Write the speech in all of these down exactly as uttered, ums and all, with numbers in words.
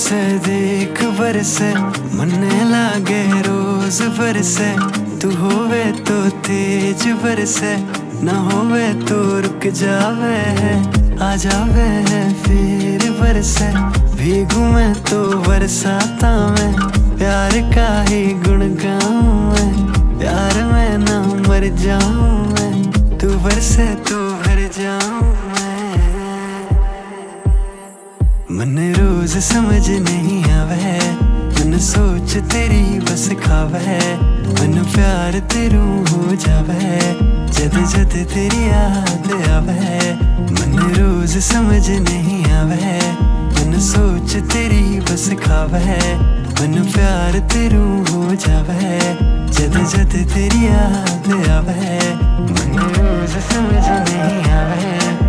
से देख बरसे मन्ने लागे रोज बरसे। तू होवे तो तेज बरसे, ना होवे तो रुक जावे है, आ जावे है फिर बरसे। भीगू मैं तो बरसाता में, प्यार का ही गुण गाऊं मैं, प्यार में ना मर जाऊं मैं। तू बरसे तो भर जाऊं मैं। मन रोज समझ नहीं आवे, मन सोच तेरी बस खावे। मन प्यार तेरू हो जावे, जद जद तेरी याद आवे। मन रोज समझ नहीं आवे, मन सोच तेरी बस खावे। मन प्यार तेरू हो जावे, जद जद तेरी याद आवे। मन रोज समझ नहीं आवे,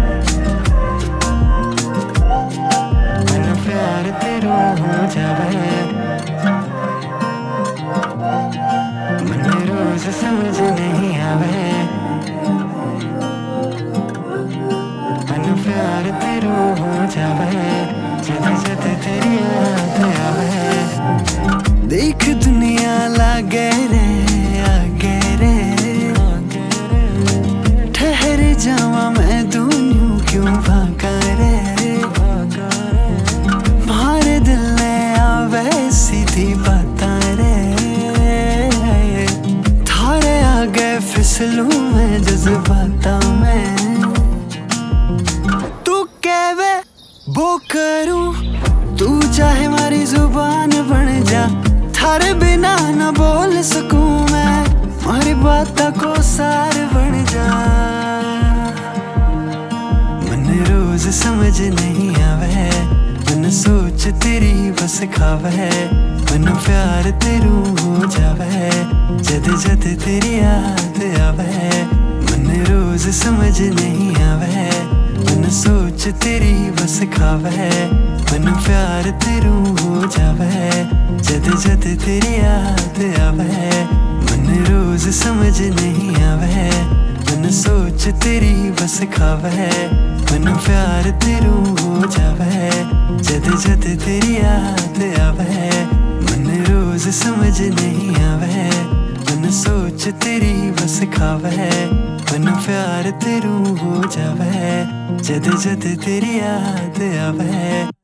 मन प्यार तेरू हो जावे। मन रोज समझ नहीं आवे, मन प्यार तेरू हो जावे, जद जद तेरी याद आवे। देख दुनिया लागे रे आगे रे, ठहर जावा मैं दूनियों क्यों भागा रे। मारे दिल ने आवे सीधी बाता रे, थारे आगे फिसलूं मैं जज्बाता में। तू कहवे वो करूं, तू चाहे मारी जुबान बन जा। थारे बिना न बोल सकूं मैं, मारी बातों को सार बन जा। मन रोज समझ नहीं आवे, मन सोच तेरी बस खावे। मन प्यार तेरू हो जावे, जद जद तेरी याद आवे। मन रोज समझ नहीं आवे, मन सोच तेरी बस खावे। मन प्यार तेरू हो जावे, जद जद तेरी याद आवे। मन रोज समझ नहीं आवे, मन सोच तेरी बस खावे। मन प्यार तेरू हो जावे, जद जद तेरी याद आवे। मन रोज समझ नहीं आवे, मन सोच तेरी बस खावे। मन प्यार तेरू हो जावे, जद जद तेरी याद आवे।